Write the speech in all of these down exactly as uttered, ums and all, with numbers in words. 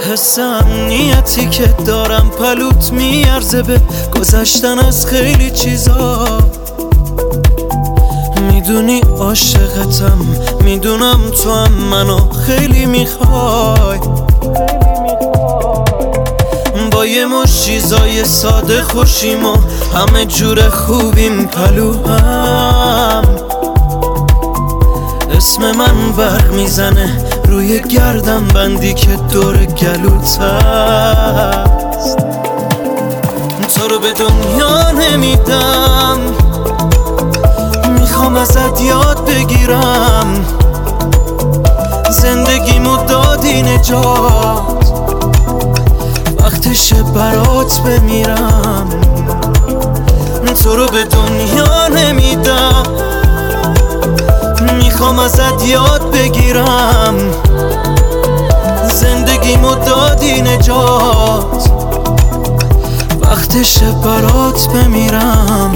حس امنیتی که دارم پلوت میارزه به گذشتن از خیلی چیزا. میدونی عاشقتم، میدونم تو هم منو خیلی میخوای. با یه مش چیزای ساده خوشیم و همه جور خوبیم پلوهم. اسم من برق میزنه روی گردن بندی که دور گلوت هست. تو رو به دنیا نمیدم، میخوام ازت یاد بگیرم. زندگیمو دادی نجات، وقتشه برات بمیرم. تو رو به دنیا نمیدم، میخوام ازت یاد بگیرم. زندگیمو دادی نجات، وقتشه برات بمیرم.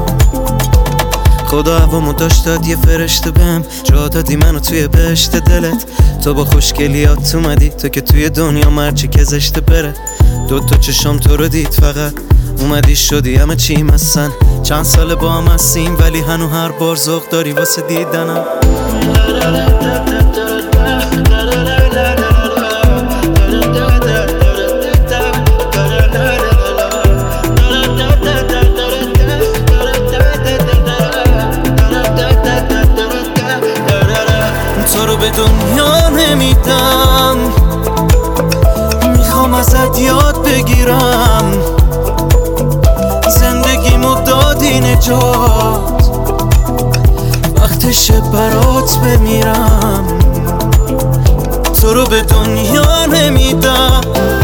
خدا هوامو داشت داد یه فرشته بهم، جا دادی منو توی بهشت دلت. تو با خوشگلیات اومدی، تو که توی دنیا مرچی که زشته بره. دو تا چشام تو رو دید فقط اومدی شدی همه چیم هستن. چند ساله با هم هستیم ولی هنو هر بار ذوق داری واسه دیدنم. تو رو به دنیا نمیدم، میخوام ازت یاد بگیرم. زندگیمو دادی نجات، وقتشه برات بمیرم. تو رو به دنیا نمیدم،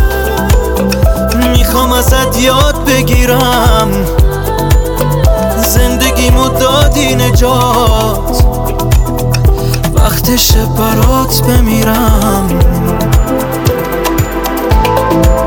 میخوام ازت یاد بگیرم. زندگیمو دادی نجات، وقتشه برات بمیرم.